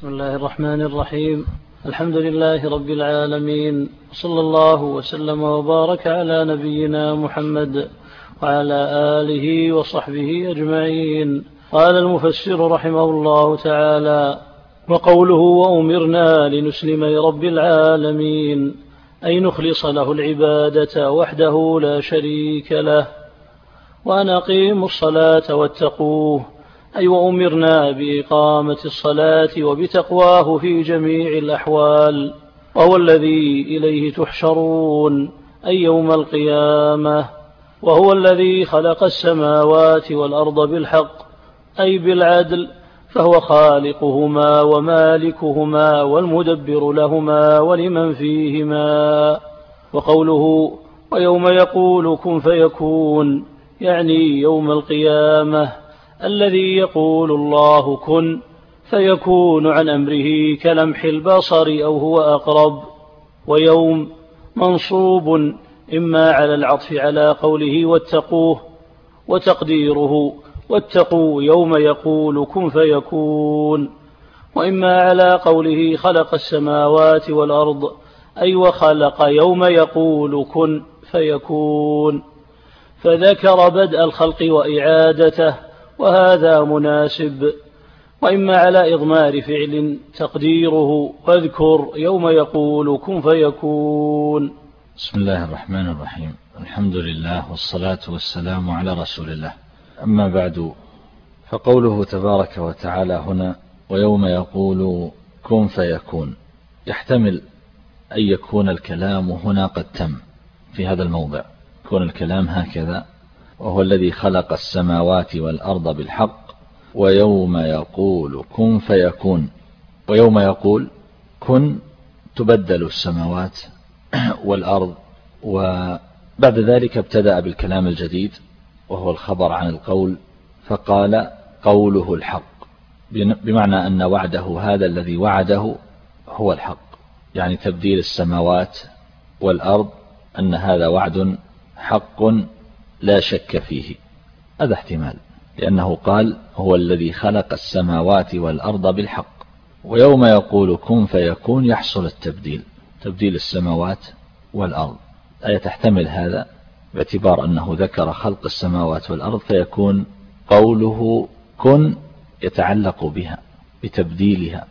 بسم الله الرحمن الرحيم. الحمد لله رب العالمين، صلى الله وسلم وبارك على نبينا محمد وعلى آله وصحبه أجمعين. قال المفسر رحمه الله تعالى: وقوله وأمرنا لنسلم لرب العالمين، أي نخلص له العبادة وحده لا شريك له، وأن أقيموا الصلاة واتقوه، أي وأمرنا بإقامة الصلاة وبتقواه في جميع الأحوال، وهو الذي إليه تحشرون، أي يوم القيامة، وهو الذي خلق السماوات والأرض بالحق أي بالعدل، فهو خالقهما ومالكهما والمدبر لهما ولمن فيهما. وقوله ويوم يقول كن فيكون، يعني يوم القيامة الذي يقول الله كن فيكون عن أمره كلمح البصر أو هو أقرب. ويوم منصوب إما على العطف على قوله واتقوه، وتقديره واتقوا يوم يقول كن فيكون، وإما على قوله خلق السماوات والأرض، أي وخلق يوم يقول كن فيكون، فذكر بدء الخلق وإعادته، وهذا مناسب. وإما على إضمار فعل تقديره واذكر يوم يقول كن فيكون. بسم الله الرحمن الرحيم. الحمد لله والصلاة والسلام على رسول الله. أما بعد، فقوله تبارك وتعالى هنا ويوم يقول كن فيكون، يحتمل أن يكون الكلام هنا قد تم في هذا الموضع، يكون الكلام هكذا: وهو الذي خلق السماوات والأرض بالحق ويوم يقول كن فيكون. ويوم يقول كن تبدل السماوات والأرض، وبعد ذلك ابتدأ بالكلام الجديد وهو الخبر عن القول، فقال قوله الحق، بمعنى أن وعده هذا الذي وعده هو الحق، يعني تبديل السماوات والأرض، أن هذا وعد حق لا شك فيه. هذا احتمال، لأنه قال هو الذي خلق السماوات والأرض بالحق، ويوم يقول كن فيكون يحصل التبديل، تبديل السماوات والأرض. آية تحتمل هذا باعتبار أنه ذكر خلق السماوات والأرض، فيكون قوله كن يتعلق بها بتبديلها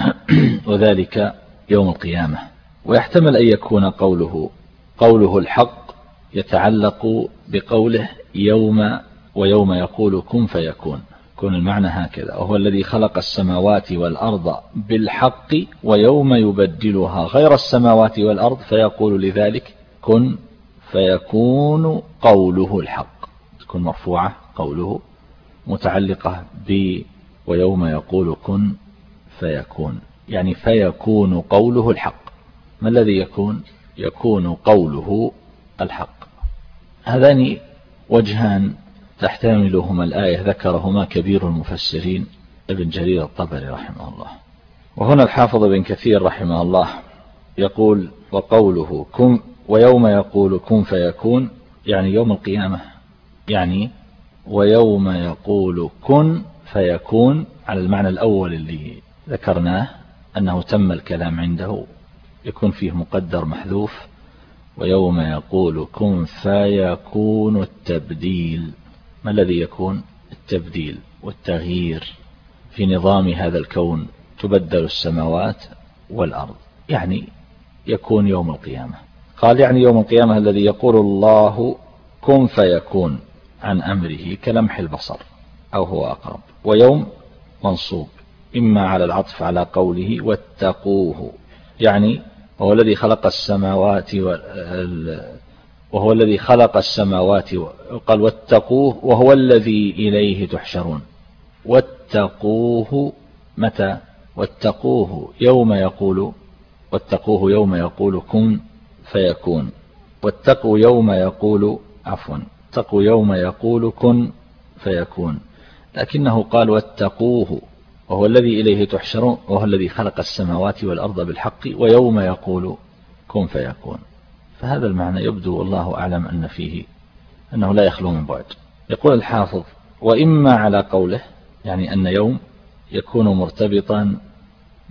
وذلك يوم القيامة. ويحتمل أن يكون قوله الحق يتعلق بقوله يوم ويوم يقول كن فيكون، يكون المعنى هكذا: وهو الذي خلق السماوات والأرض بالحق ويوم يبدلها غير السماوات والأرض فيقول لذلك كن فيكون قوله الحق، تكون مرفوعة قوله متعلقة ويوم يقول كن فيكون، يعني فيكون قوله الحق. ما الذي يكون قوله الحق. هذان وجهان تحتملهما الآية ذكرهما كبير المفسرين ابن جرير الطبري رحمه الله. وهنا الحافظ بن كثير رحمه الله يقول وقوله كن ويوم يقول كن فيكون، يعني يوم القيامة، يعني ويوم يقول كن فيكون على المعنى الأول اللي ذكرناه، أنه تم الكلام عنده، يكون فيه مقدر محذوف، ويوم يقول كن فيكون التبديل. ما الذي يكون؟ التبديل والتغيير في نظام هذا الكون، تبدل السماوات والأرض، يعني يكون يوم القيامة. قال يعني يوم القيامة الذي يقول الله كن فيكون عن أمره كلمح البصر أو هو أقرب. ويوم منصوب إما على العطف على قوله واتقوه، يعني وهو الذي خلق السماوات وهو الذي خلق السماوات، قال واتقوه وهو الذي إليه تحشرون. واتقوه متى؟ واتقوه يوم يقول كن فيكون. واتقوا يوم يقول اتقوا يوم يقول كن فيكون، لكنه قال واتقوه وهو الذي إليه تحشرون، وهو الذي خلق السماوات والأرض بالحق ويوم يقول كن فيكون. فهذا المعنى يبدو والله أعلم أن فيه أنه لا يخلو من بعد. يقول الحافظ وإما على قوله، يعني أن يوم يكون مرتبطا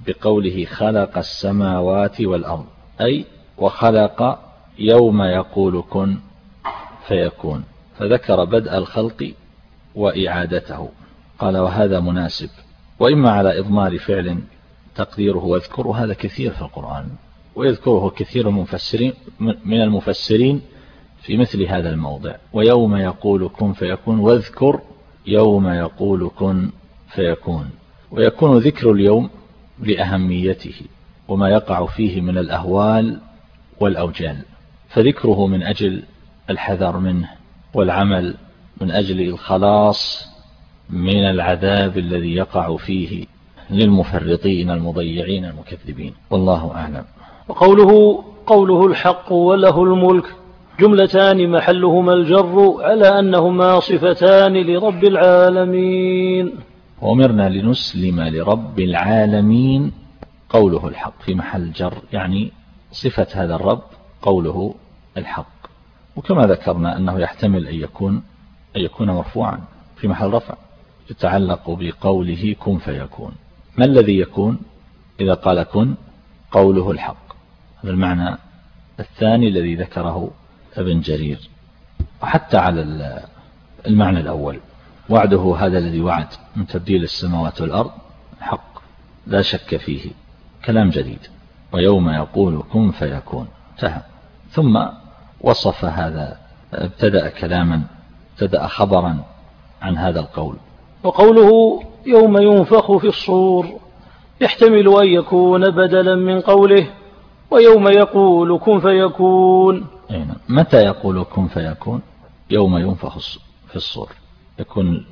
بقوله خلق السماوات والأرض، أي وخلق يوم يقول كن فيكون، فذكر بدء الخلق وإعادته. قال وهذا مناسب، وإما على إضمار فعل تقديره واذكر، وهذا كثير في القرآن، ويذكره كثير من المفسرين في مثل هذا الموضع، ويوم يقول كن فيكون، واذكر يوم يقول كن فيكون. ويكون ذكر اليوم لأهميته وما يقع فيه من الأهوال والأوجال، فذكره من أجل الحذر منه والعمل من أجل الخلاص من العذاب الذي يقع فيه للمفرطين المضيعين المكذبين، والله أعلم. قوله الحق وله الملك جملتان محلهما الجر على أنهما صفتان لرب العالمين. وأمرنا لنسلم لرب العالمين، قوله الحق في محل جر، يعني صفة هذا الرب قوله الحق. وكما ذكرنا أنه يحتمل أن يكون مرفوعا في محل رفع، يتعلق بقوله كن فيكون. ما الذي يكون إذا قال كن؟ قوله الحق. هذا المعنى الثاني الذي ذكره ابن جرير. وحتى على المعنى الأول، وعده هذا الذي وعد من تبديل السماوات والأرض حق لا شك فيه، كلام جديد. ويوم يقول كن فيكون انتهى. ثم وصف هذا، ابتدأ خبرا عن هذا القول. وقوله يوم ينفخ في الصور يحتمل أن يكون بدلا من قوله ويوم يقول كن فيكون. متى يقول كن فيكون؟ يوم ينفخ في الصور. يكون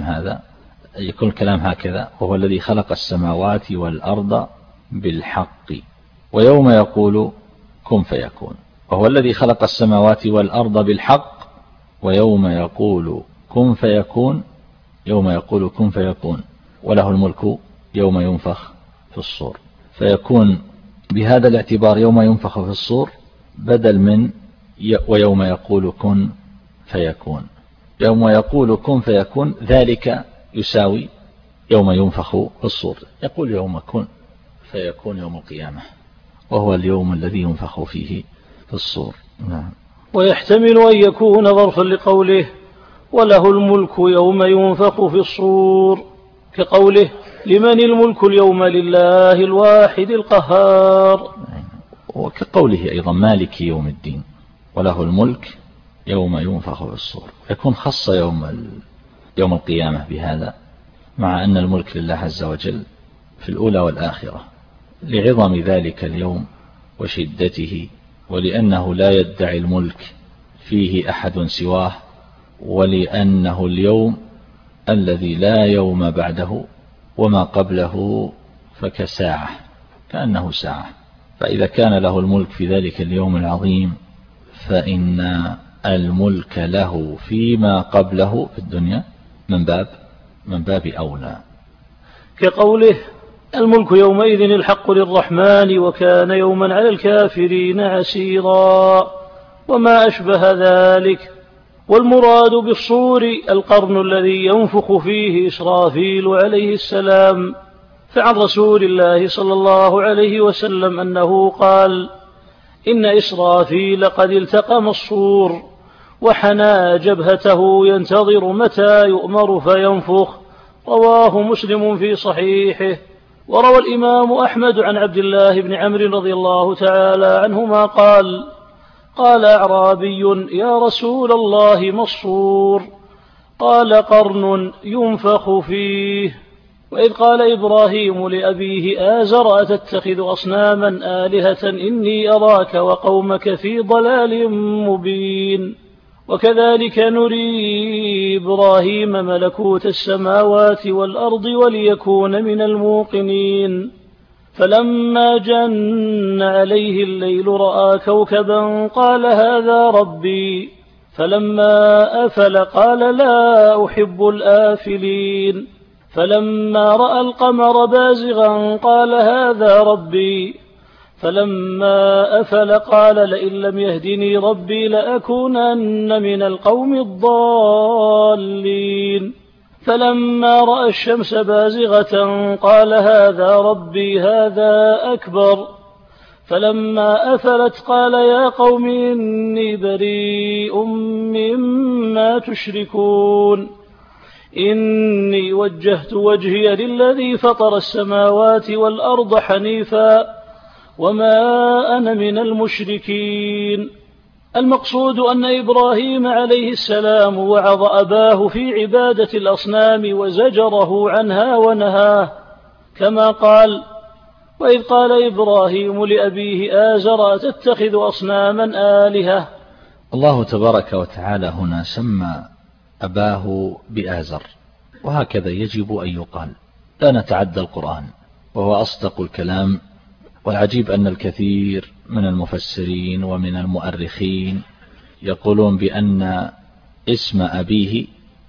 الكلام هكذا، وهو الذي خلق السماوات والأرض بالحق. ويوم يقول كن فيكون، وهو الذي خلق السماوات والأرض بالحق. ويوم يقول كن فيكون، يوم يقول كن فيكون، وله الملك يوم ينفخ في الصور. فيكون بهذا الاعتبار يوم ينفخ في الصور بدل من ويوم يقول كن فيكون. يوم يقول كن فيكون ذلك يساوي يوم ينفخ في الصور. يقول يوم كن فيكون يوم القيامة، وهو اليوم الذي ينفخ فيه في الصور. نعم. ويحتمل أن يكون ظرفا لقوله وله الملك يوم ينفخ في الصور، كقوله لمن الملك اليوم لله الواحد القهار. وكقوله أيضا مالك يوم الدين، وله الملك يوم ينفخ في الصور. يكون خص يوم القيامة بهذا، مع أن الملك لله عز وجل في الأولى والآخرة، لعظم ذلك اليوم وشدته، ولأنه لا يدعي الملك فيه أحد سواه، ولأنه اليوم الذي لا يوم بعده، وما قبله فكساعة، كأنه ساعة. فإذا كان له الملك في ذلك اليوم العظيم، فإن الملك له فيما قبله في الدنيا من باب أولى. كقوله الملك يومئذ الحق للرحمن وكان يوما على الكافرين عسيرا، وما أشبه ذلك. والمراد بالصور القرن الذي ينفخ فيه إسرافيل عليه السلام. فعن رسول الله صلى الله عليه وسلم أنه قال إن إسرافيل قد التقم الصور وحنى جبهته ينتظر متى يؤمر فينفخ. رواه مسلم في صحيحه. وروى الإمام أحمد عن عبد الله بن عمرو رضي الله تعالى عنهما قال أعرابي يا رسول الله ما الصور؟ قال قرن ينفخ فيه. وإذ قال إبراهيم لأبيه آزر أتتخذ أصناما آلهة إني أراك وقومك في ضلال مبين. وكذلك نري إبراهيم ملكوت السماوات والأرض وليكون من الموقنين. فلما جن عليه الليل رأى كوكبا قال هذا ربي، فلما أفل قال لا أحب الآفلين. فلما رأى القمر بازغا قال هذا ربي، فلما أفل قال لئن لم يهدني ربي لأكونن من القوم الضالين. فلما رأى الشمس بازغة قال هذا ربي هذا أكبر. فلما أفلت قال يا قوم إني بريء مما تشركون إني وجهت وجهي للذي فطر السماوات والأرض حنيفا وما أنا من المشركين. المقصود أن إبراهيم عليه السلام وعظ أباه في عبادة الأصنام وزجره عنها ونهاه، كما قال وإذ قال إبراهيم لأبيه آزر أتتخذ أصناما آلهة. الله تبارك وتعالى هنا سمى أباه بآزر، وهكذا يجب أن يقال، لا نتعدى القرآن وهو أصدق الكلام. والعجيب أن الكثير من المفسرين ومن المؤرخين يقولون بأن اسم أبيه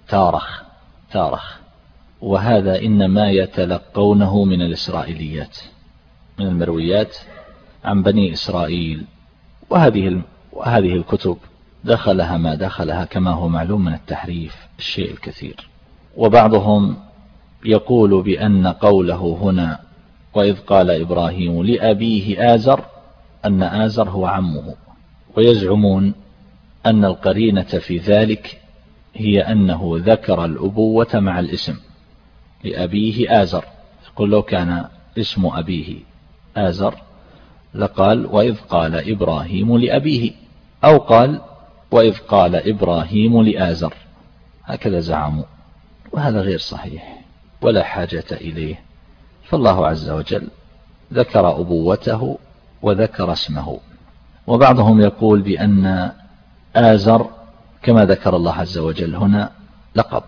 تارخ، وهذا إنما يتلقونه من الإسرائيليات، من المرويات عن بني إسرائيل، وهذه الكتب دخلها ما دخلها كما هو معلوم من التحريف الشيء الكثير. وبعضهم يقول بأن قوله هنا وإذ قال إبراهيم لأبيه آزر أن آزر هو عمه، ويزعمون أن القرينة في ذلك هي أنه ذكر الأبوة مع الاسم لأبيه آزر. يقول لو كان اسم أبيه آزر لقال وإذ قال إبراهيم لأبيه، أو قال وإذ قال إبراهيم لآزر، هكذا زعموا، وهذا غير صحيح ولا حاجة إليه. فالله عز وجل ذكر أبوته وذكر اسمه. وبعضهم يقول بأن آزر كما ذكر الله عز وجل هنا لقب،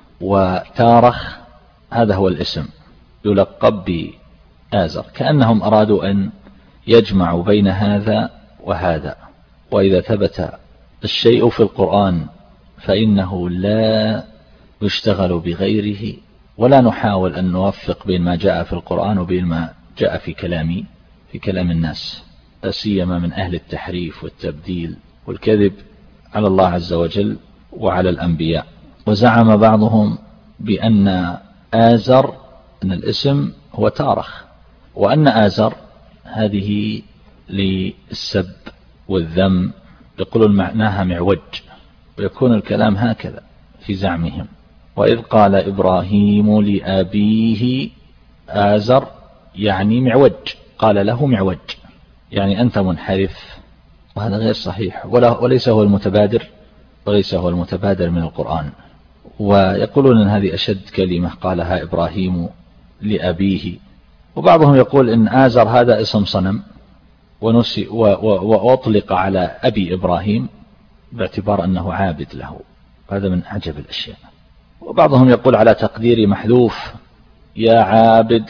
وتارخ هذا هو الاسم يلقب بآزر، كأنهم أرادوا أن يجمعوا بين هذا وهذا. وإذا ثبت الشيء في القرآن فإنه لا يشتغل بغيره، ولا نحاول أن نوفق بين ما جاء في القرآن وبين ما جاء في كلام الناس، لا سيما من أهل التحريف والتبديل والكذب على الله عز وجل وعلى الأنبياء. وزعم بعضهم بأن آزر أن الاسم هو تارخ، وأن آزر هذه للسب والذم، يقولون معناها معوج، ويكون الكلام هكذا في زعمهم. وإذ قال إبراهيم لأبيه آزر يعني معوج، قال له معوج يعني أنت منحرف، وهذا غير صحيح وليس هو المتبادر من القرآن. ويقولون أن هذه أشد كلمة قالها إبراهيم لأبيه. وبعضهم يقول إن آزر هذا اسم صنم وأطلق على أبي إبراهيم باعتبار أنه عابد له، هذا من أعجب الأشياء. وبعضهم يقول على تقدير محذوف يا عابد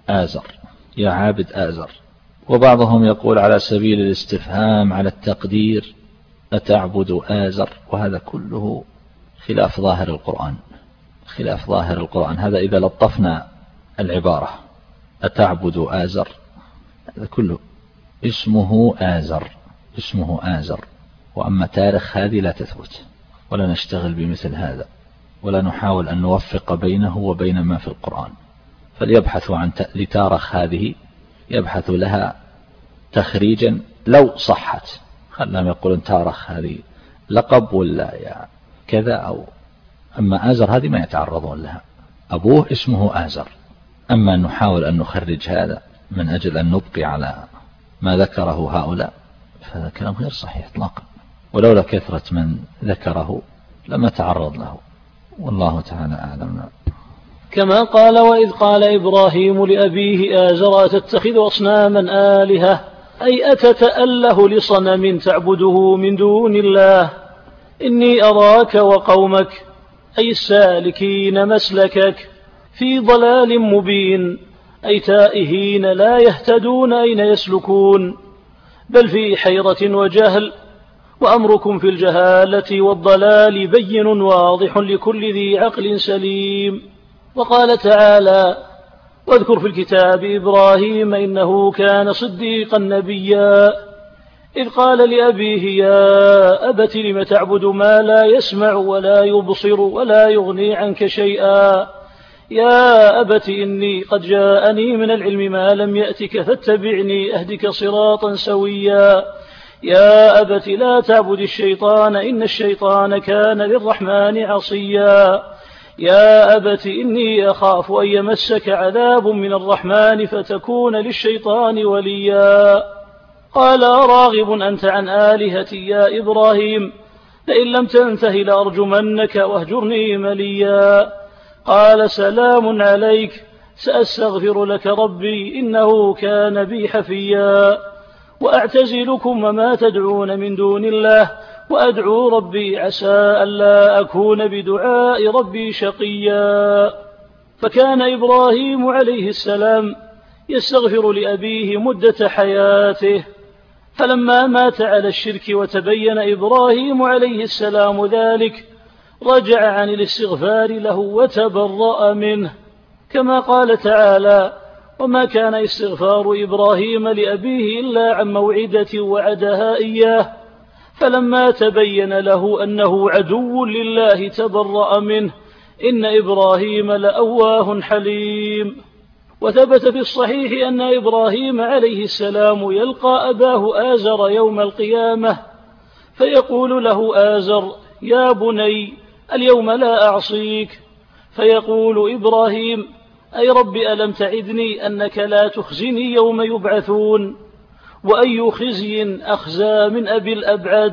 آزر. وبعضهم يقول على سبيل الاستفهام على التقدير أتعبد آزر، وهذا كله خلاف ظاهر القرآن. هذا إذا لطفنا العبارة أتعبد آزر، هذا كله اسمه آزر، وأما تاريخ هذه لا تثبت، ولا نشتغل بمثل هذا، ولا نحاول أن نوفق بينه وبين ما في القرآن. فليبحثوا عن لتارخ هذه، يبحثوا لها تخريجا لو صحت، خلهم يقولون تارخ هذه لقب ولا كذا أو أما آزر هذه ما يتعرضون لها، أبوه اسمه آزر. أما أن نحاول أن نخرج هذا من أجل أن نبقي على ما ذكره هؤلاء فهذا كلام غير صحيح إطلاقا، ولولا كثرة من ذكره لما تعرض له، والله تعالى أعلم. كما قال وإذ قال إبراهيم لأبيه آزر أتتخذ أصناما آلهة، أي أتتأله لصنم تعبده من دون الله، إني أراك وقومك أي السالكين مسلكك في ضلال مبين، أي تائهين لا يهتدون أين يسلكون، بل في حيرة وجهل، وأمركم في الجهالة والضلال بين واضح لكل ذي عقل سليم. وقال تعالى واذكر في الكتاب إبراهيم إنه كان صديقا نبيا، إذ قال لأبيه يا أبت لم تعبد ما لا يسمع ولا يبصر ولا يغني عنك شيئا يا أبت إني قد جاءني من العلم ما لم يأتك فاتبعني أهدك صراطا سويا يا أبت لا تعبد الشيطان إن الشيطان كان للرحمن عصيا يا أبت إني أخاف أن يمسك عذاب من الرحمن فتكون للشيطان وليا قال راغب أنت عن آلهتي يا إبراهيم لئن لم تنته لأرجمنك واهجرني مليا قال سلام عليك سأستغفر لك ربي إنه كان بي حفيا وأعتزلكم وما تدعون من دون الله وأدعو ربي عسى ألا أكون بدعاء ربي شقيا فكان إبراهيم عليه السلام يستغفر لأبيه مدة حياته فلما مات على الشرك وتبين إبراهيم عليه السلام ذلك رجع عن الاستغفار له وتبرأ منه كما قال تعالى وما كان استغفار إبراهيم لأبيه إلا عن موعدة وعدها إياه فلما تبين له أنه عدو لله تبرأ منه إن إبراهيم لأواه حليم. وثبت في الصحيح أن إبراهيم عليه السلام يلقى أباه آزر يوم القيامة فيقول له آزر يا بني اليوم لا أعصيك فيقول إبراهيم أي رب ألم تعدني أنك لا تخزني يوم يبعثون وأي خزي أخزى من أبي الأبعد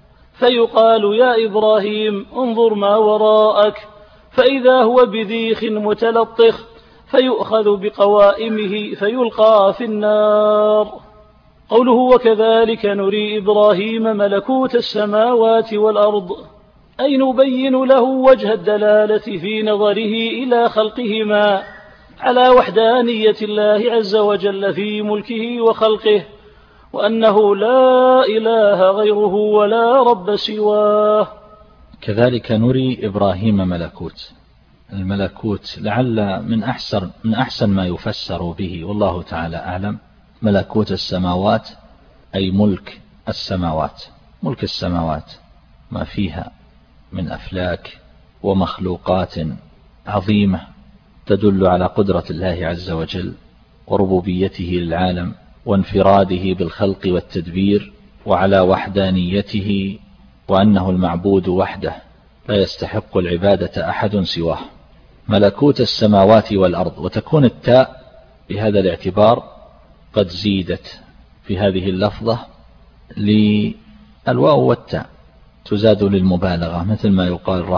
فيقال يا إبراهيم انظر ما وراءك فإذا هو بذيخ متلطخ فيؤخذ بقوائمه فيلقى في النار. قوله وكذلك نري إبراهيم ملكوت السماوات والأرض أي نبين له وجه الدلالة في نظره إلى خلقهما على وحدانية الله عز وجل في ملكه وخلقه وأنه لا إله غيره ولا رب سواه. كذلك نري إبراهيم ملكوت الملكوت لعل من أحسن ما يفسر به والله تعالى أعلم ملكوت السماوات أي ملك السماوات ملك السماوات ما فيها من أفلاك ومخلوقات عظيمة تدل على قدرة الله عز وجل وربوبيته للعالم وانفراده بالخلق والتدبير وعلى وحدانيته وأنه المعبود وحده لا يستحق العبادة أحد سواه. ملكوت السماوات والأرض وتكون التاء بهذا الاعتبار قد زيدت في هذه اللفظة للواو والتاء تزاد للمبالغة مثل ما يقال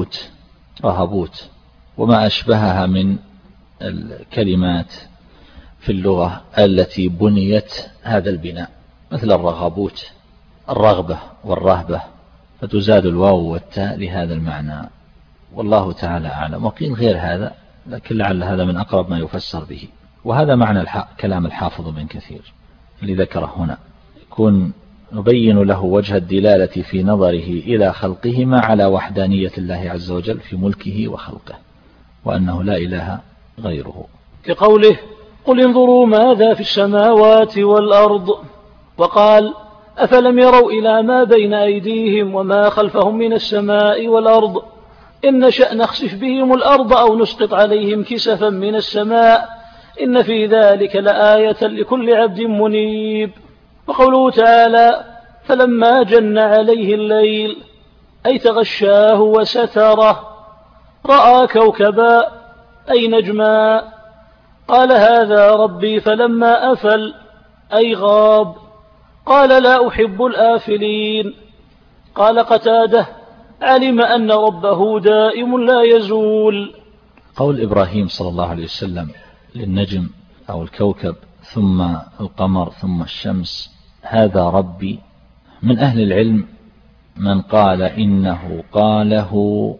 رهبوت وما أشبهها من الكلمات في اللغة التي بنيت هذا البناء مثل الرغبوت الرغبة والرهبة فتزاد الواو والتاء لهذا المعنى والله تعالى أعلم. وقيل غير هذا لكن لعل هذا من أقرب ما يفسر به وهذا معنى كلام الحافظ بن كثير اللي ذكره هنا يكون نبين له وجه الدلالة في نظره إلى خلقهما على وحدانية الله عز وجل في ملكه وخلقه وأنه لا إله غيره كقوله قل انظروا ماذا في السماوات والأرض وقال أفلم يروا إلى ما بين أيديهم وما خلفهم من السماء والأرض إن نشأ نخسف بهم الأرض أو نسقط عليهم كسفا من السماء إن في ذلك لآية لكل عبد منيب. وقوله تعالى فلما جن عليه الليل أي تغشاه وستره رأى كوكبا أي نجما قال هذا ربي فلما أفل أي غاب قال لا أحب الآفلين. قال قتادة علم أن ربه دائم لا يزول. قول إبراهيم صلى الله عليه وسلم للنجم أو الكوكب ثم القمر ثم الشمس هذا ربي من أهل العلم من قال إنه قاله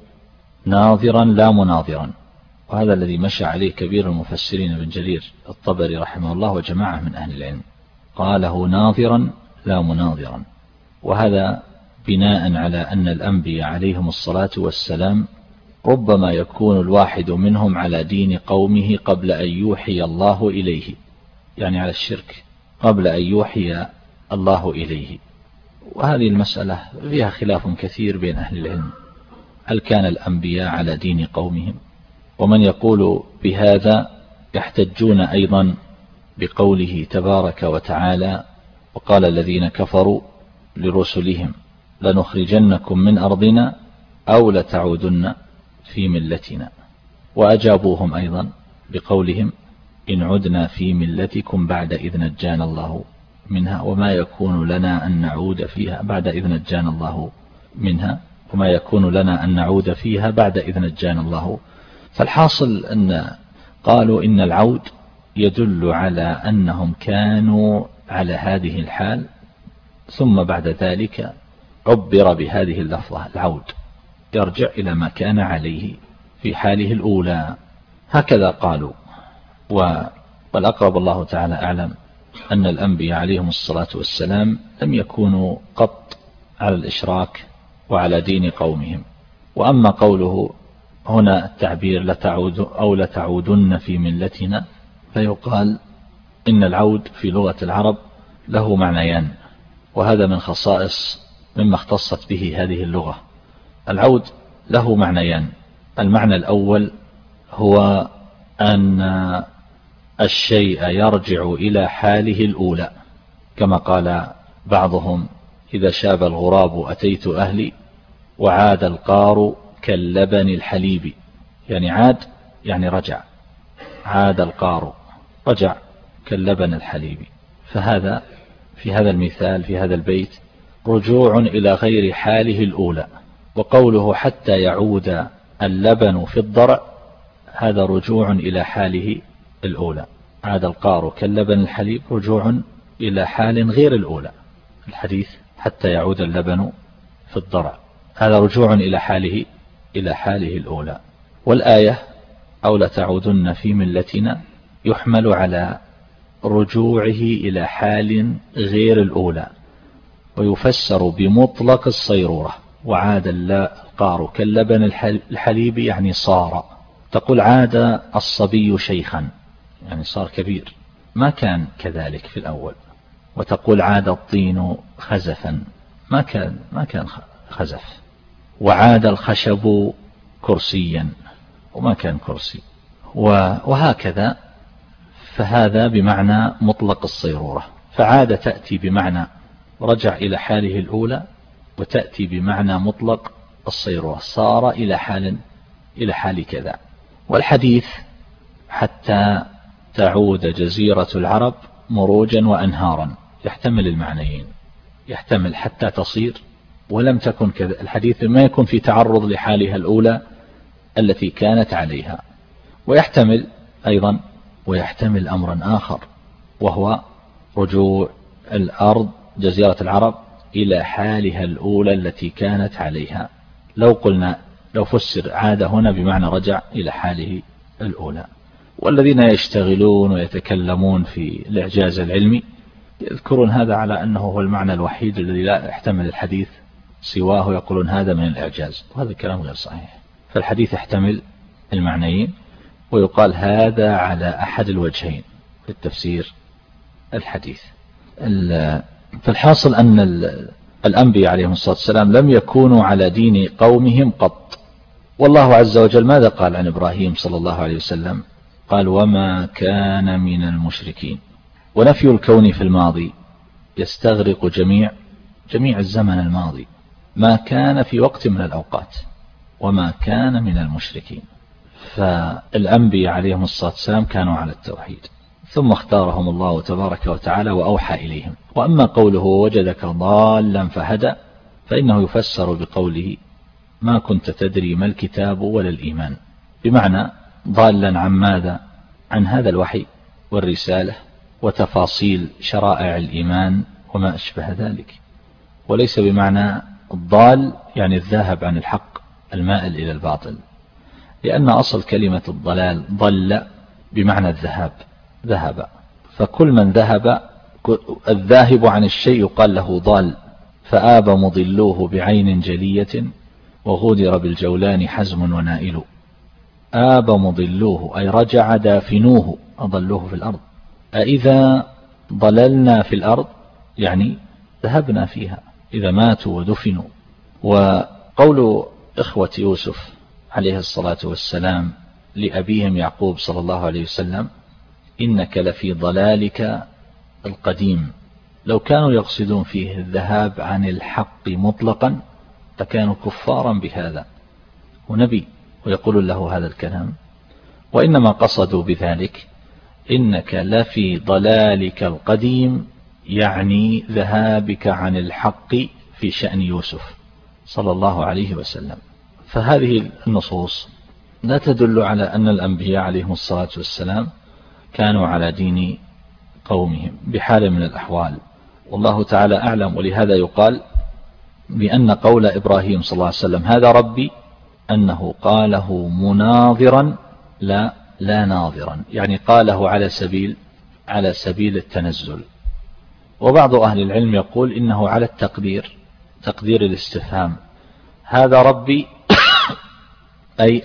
ناظرا لا مناظرا وهذا الذي مشى عليه كبير المفسرين ابن جرير الطبري رحمه الله وجماعة من أهل العلم قاله ناظرا لا مناظرا وهذا بناء على أن الأنبياء عليهم الصلاة والسلام ربما يكون الواحد منهم على دين قومه قبل أن يوحي الله إليه يعني على الشرك قبل أن يوحي الله إليه. وهذه المسألة فيها خلاف كثير بين أهل العلم، هل كان الأنبياء على دين قومهم؟ ومن يقول بهذا يحتجون أيضا بقوله تبارك وتعالى وقال الذين كفروا لرسلهم لنخرجنكم من أرضنا أو لتعودن في ملتنا. وأجابوهم أيضا بقولهم إن عدنا في ملتكم بعد إذ نجانا الله منها وما يكون لنا أن نعود فيها بعد إذ نجانا الله منها وما يكون لنا أن نعود فيها بعد إذ نجانا الله. فالحاصل أن قالوا إن العود يدل على أنهم كانوا على هذه الحال، ثم بعد ذلك عبر بهذه اللفظة العود يرجع إلى ما كان عليه في حاله الأولى، هكذا قالوا. والأقرب الله تعالى أعلم أن الأنبياء عليهم الصلاة والسلام لم يكونوا قط على الإشراك وعلى دين قومهم. وأما قوله هنا التعبير لتعودن في ملتنا، فيقال إن العود في لغة العرب له معنيان، وهذا من خصائص مما اختصت به هذه اللغة. العود له معنيان، المعنى الأول هو أن الشيء يرجع إلى حاله الأولى، كما قال بعضهم إذا شاب الغراب أتيت أهلي وعاد القار كاللبن الحليب، يعني عاد يعني رجع، عاد القار رجع كاللبن الحليب. فهذا في هذا المثال في هذا البيت رجوع إلى غير حاله الأولى. وقوله حتى يعود اللبن في الضرع هذا رجوع إلى حاله الأولى، عاد القار كاللبن الحليب رجوع إلى حال غير الأولى. الحديث حتى يعود اللبن في الضرع هذا رجوع إلى حاله الأولى. والآية أو لتعودن في ملتنا يحمل على رجوعه إلى حال غير الأولى، ويفسر بمطلق الصيرورة. وعاد القار كاللبن الحليب يعني صار، تقول عاد الصبي شيخا يعني صار كبير، ما كان كذلك في الأول. وتقول عاد الطين خزفا، ما كان خزف. وعاد الخشب كرسيا وما كان كرسي، وهكذا. فهذا بمعنى مطلق الصيرورة. فعاد تأتي بمعنى رجع إلى حاله الأولى، وتأتي بمعنى مطلق الصيرورة صار إلى حال كذا. والحديث حتى تعود جزيرة العرب مروجا وأنهارا يحتمل المعنيين، يحتمل حتى تصير ولم تكن كذا، الحديث ما يكون في تعرض لحالها الأولى التي كانت عليها. ويحتمل أيضا ويحتمل أمرا آخر، وهو رجوع الأرض جزيرة العرب إلى حالها الأولى التي كانت عليها. لو فسر عاد هنا بمعنى رجع إلى حاله الأولى. والذين يشتغلون ويتكلمون في الإعجاز العلمي يذكرون هذا على أنه هو المعنى الوحيد الذي لا يحتمل الحديث سواه، يقولون هذا من الإعجاز، وهذا الكلام غير صحيح. فالحديث يحتمل المعنيين، ويقال هذا على أحد الوجهين في التفسير الحديث. فالحاصل أن الأنبياء عليهم الصلاة والسلام لم يكونوا على دين قومهم قط. والله عز وجل ماذا قال عن إبراهيم صلى الله عليه وسلم؟ قال وما كان من المشركين. ونفي الكون في الماضي يستغرق جميع الزمن الماضي، ما كان في وقت من الأوقات، وما كان من المشركين. فالأنبياء عليهم الصلاة والسلام كانوا على التوحيد، ثم اختارهم الله تبارك وتعالى وأوحى إليهم. وأما قوله وجدك ضالا فهدى فإنه يفسر بقوله ما كنت تدري ما الكتاب ولا الإيمان، بمعنى ضالا عن ماذا؟ عن هذا الوحي والرسالة وتفاصيل شرائع الإيمان وما أشبه ذلك. وليس بمعنى الضال يعني الذاهب عن الحق المائل إلى الباطل، لأن أصل كلمة الضلال ضل بمعنى الذهاب، ذهب. فكل من ذهب الذاهب عن الشيء يقال له ضال. فآب مضلوه بعين جلية وغدر بالجولان حزم ونائل. آب مضلوه أي رجع دافنوه، أضلوه في الأرض. أإذا ضللنا في الأرض يعني ذهبنا فيها إذا ماتوا ودفنوا. وقول إخوة يوسف عليه الصلاة والسلام لأبيهم يعقوب صلى الله عليه وسلم إنك لفي ضلالك القديم، لو كانوا يقصدون فيه الذهاب عن الحق مطلقا فكانوا كفارا بهذا، ونبي ويقول له هذا الكلام، وإنما قصدوا بذلك إنك لفي ضلالك القديم، يعني ذهابك عن الحق في شأن يوسف صلى الله عليه وسلم. فهذه النصوص لا تدل على أن الأنبياء عليهم الصلاة والسلام كانوا على دين قومهم بحال من الأحوال، والله تعالى أعلم. ولهذا يقال بأن قول إبراهيم صلى الله عليه وسلم هذا ربي أنه قاله مناظرا لا ناظرا، يعني قاله على سبيل التنزل. وبعض أهل العلم يقول إنه على تقدير الاستفهام، هذا ربي أي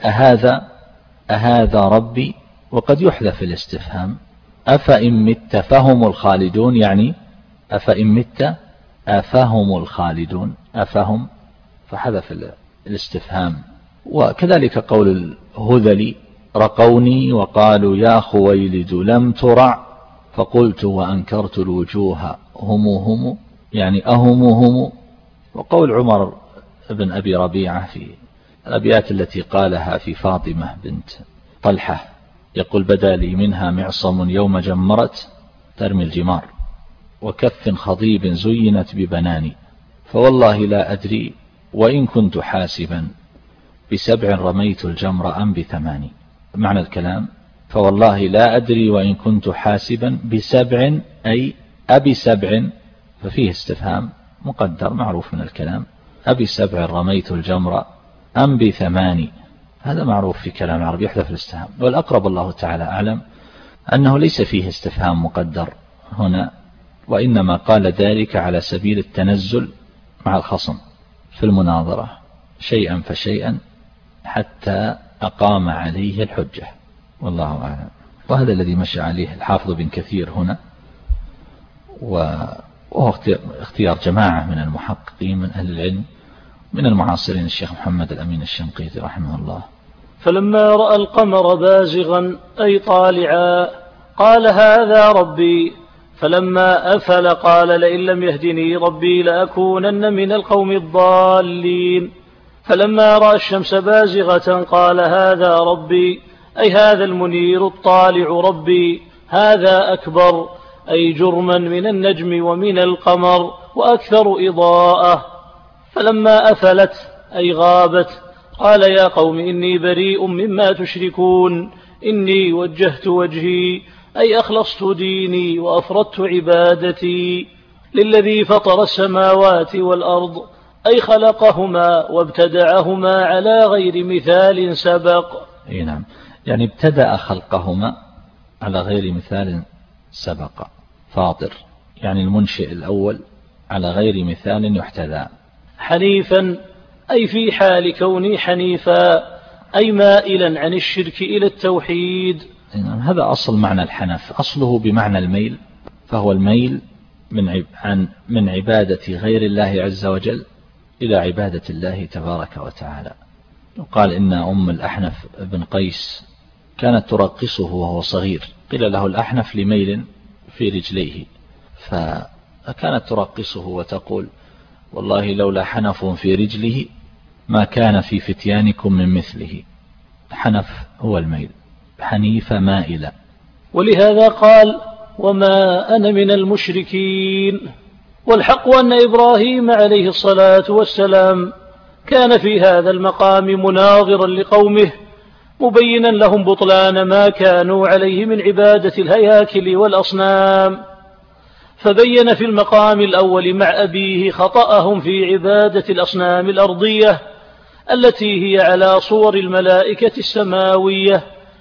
أهذا ربي، وقد يحذف الاستفهام أفإن مت فهم الخالدون، يعني أفإن مت أفهم الخالدون، أفهم فحذف الاستفهام. وكذلك قول الهذلي رقوني وقالوا يا خويلد لم ترع فقلت وأنكرت الوجوه هم يعني أهم. وقول عمر بن أبي ربيعة في الأبيات التي قالها في فاطمة بنت طلحة يقول بدا لي منها معصم يوم جمرت ترمي الجمار وكف خضيب زينت ببناني، فوالله لا أدري وإن كنت حاسبا ب7 رميت الجمر أم ب8. معنى الكلام فوالله لا أدري وإن كنت حاسبا ب7 أي أب7، ففيه استفهام مقدر معروف من الكلام، أب7 رميت الجمر أم ب8، هذا معروف في كلام العرب يحذف الاستفهام. والأقرب الله تعالى أعلم أنه ليس فيه استفهام مقدر هنا، وإنما قال ذلك على سبيل التنزل مع الخصم في المناظرة شيئا فشيئا حتى أقام عليه الحجة، والله أعلم. وهذا الذي مشى عليه الحافظ بن كثير هنا، وهو اختيار جماعة من المحققين من أهل العلم من المعاصرين، الشيخ محمد الأمين الشنقيطي رحمه الله. فلما رأى القمر بازغا أي طالعا قال هذا ربي، فلما أفل قال لئن لم يهدني ربي لأكونن من القوم الضالين. فلما رأى الشمس بازغة قال هذا ربي أي هذا المنير الطالع ربي، هذا أكبر أي جرما من النجم ومن القمر وأكثر إضاءة. فلما أفلت أي غابت قال يا قوم إني بريء مما تشركون، إني وجهت وجهي أي أخلصت ديني وأفردت عبادتي للذي فطر السماوات والأرض أي خلقهما وابتدعهما على غير مثال سبق. نعم، يعني ابتدأ خلقهما على غير مثال سبق، فاطر يعني المنشئ الأول على غير مثال يحتذى. حنيفا أي في حال كوني حنيفا أي مائلا عن الشرك إلى التوحيد. هذا أصل معنى الحنف، أصله بمعنى الميل، فهو الميل من عبادة غير الله عز وجل إلى عبادة الله تبارك وتعالى. يقال إن أم الأحنف بن قيس كانت ترقصه وهو صغير، قيل له الأحنف لميل في رجليه، فكانت ترقصه وتقول والله لولا حنف في رجله ما كان في فتيانكم من مثله. حنف هو الميل، حنيفة مائلة. ولهذا قال وما أنا من المشركين. والحق أن إبراهيم عليه الصلاة والسلام كان في هذا المقام مناظرا لقومه مبينا لهم بطلان ما كانوا عليه من عبادة الهياكل والأصنام، فبين في المقام الأول مع أبيه خطأهم في عبادة الأصنام الأرضية التي هي على صور الملائكة السماوية.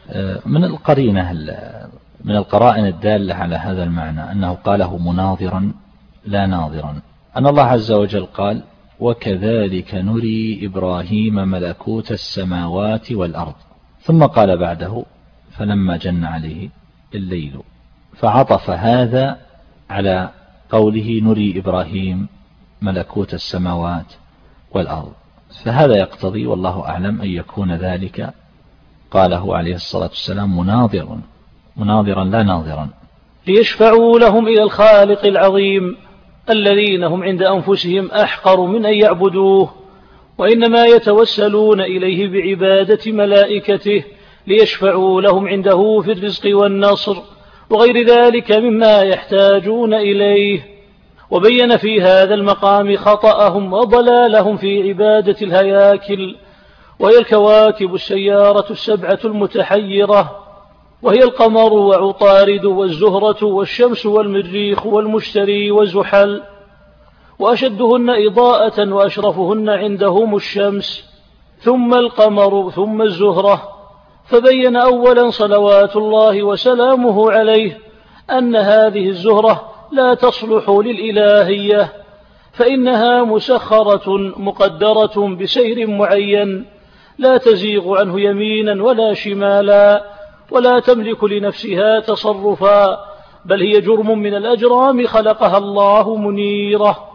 من القرائن الدالة على هذا المعنى أنه قاله مناظرا لا ناظرا، أن الله عز وجل قال وكذلك نري إبراهيم ملكوت السماوات والأرض، ثم قال بعده فلما جن عليه الليل، فعطف هذا على قوله نري إبراهيم ملكوت السماوات والأرض، فهذا يقتضي والله أعلم أن يكون ذلك قاله عليه الصلاة والسلام مناظرا لا ناظرا، ليشفعوا لهم إلى الخالق العظيم الذين هم عند أنفسهم أحقر من أن يعبدوه، وإنما يتوسلون إليه بعبادة ملائكته ليشفعوا لهم عنده في الرزق والنصر وغير ذلك مما يحتاجون إليه. وبين في هذا المقام خطأهم وضلالهم في عبادة الهياكل، وهي الكواكب السيارة السبعة المتحيرة، وهي القمر وعطارد والزهرة والشمس والمريخ والمشتري والزحل، وأشدهن إضاءة وأشرفهن عندهم الشمس ثم القمر ثم الزهرة. فبين أولا صلوات الله وسلامه عليه أن هذه الزهرة لا تصلح للإلهية، فإنها مسخرة مقدرة بسير معين لا تزيغ عنه يمينا ولا شمالا، ولا تملك لنفسها تصرفا، بل هي جرم من الأجرام خلقها الله منيرة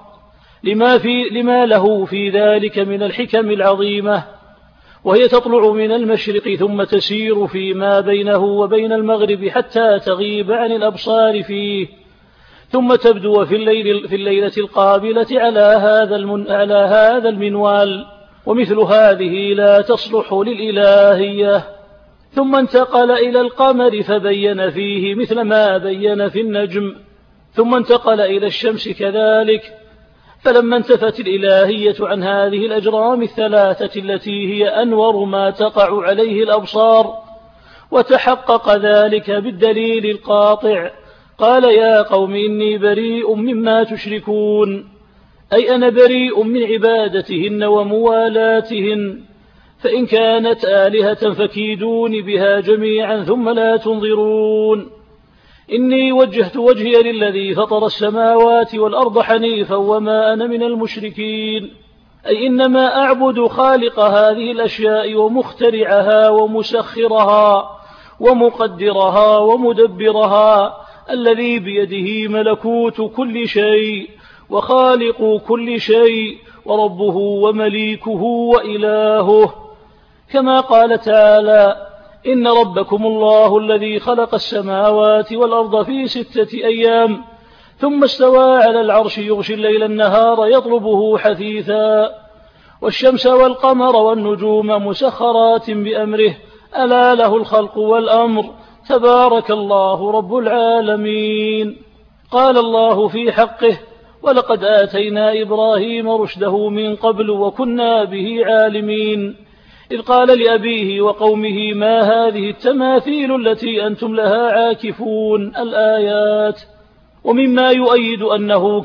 لما له في ذلك من الحكم العظيمة. وهي تطلع من المشرق ثم تسير فيما بينه وبين المغرب حتى تغيب عن الأبصار فيه، ثم تبدو في الليلة القابلة على هذا المنوال، ومثل هذه لا تصلح للإلهية. ثم انتقل إلى القمر فبين فيه مثل ما بين في النجم، ثم انتقل إلى الشمس كذلك. فلما انتفت الإلهية عن هذه الأجرام الثلاثة التي هي أنور ما تقع عليه الأبصار، وتحقق ذلك بالدليل القاطع، قال يا قوم إني بريء مما تشركون، أي أنا بريء من عبادتهن وموالاتهن، فإن كانت آلهة فكيدوني بها جميعا ثم لا تنظرون. إني وجهت وجهي للذي فطر السماوات والأرض حنيفا وما أنا من المشركين، أي إنما أعبد خالق هذه الأشياء ومخترعها ومسخرها ومقدرها ومدبرها، الذي بيده ملكوت كل شيء وخالق كل شيء وربه ومليكه وإلهه، كما قال تعالى إن ربكم الله الذي خلق السماوات والأرض في 6 أيام ثم استوى على العرش يغشي الليل النهار يطلبه حثيثا، والشمس والقمر والنجوم مسخرات بأمره ألا له الخلق والأمر تبارك الله رب العالمين. قال الله في حقه ولقد آتينا إبراهيم رشده من قبل وكنا به عالمين، إذ قال لأبيه وقومه ما هذه التماثيل التي أنتم لها عاكفون الآيات. ومما يؤيد أنه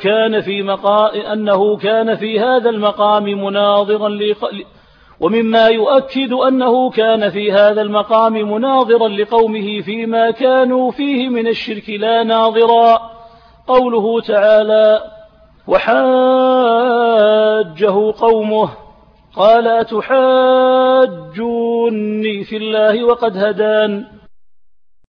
كان في هذا المقام مناظرا لقومه فيما كانوا فيه من الشرك لا ناظرا، قوله تعالى وحاجه قومه قال أتحاجوني في الله وقد هدان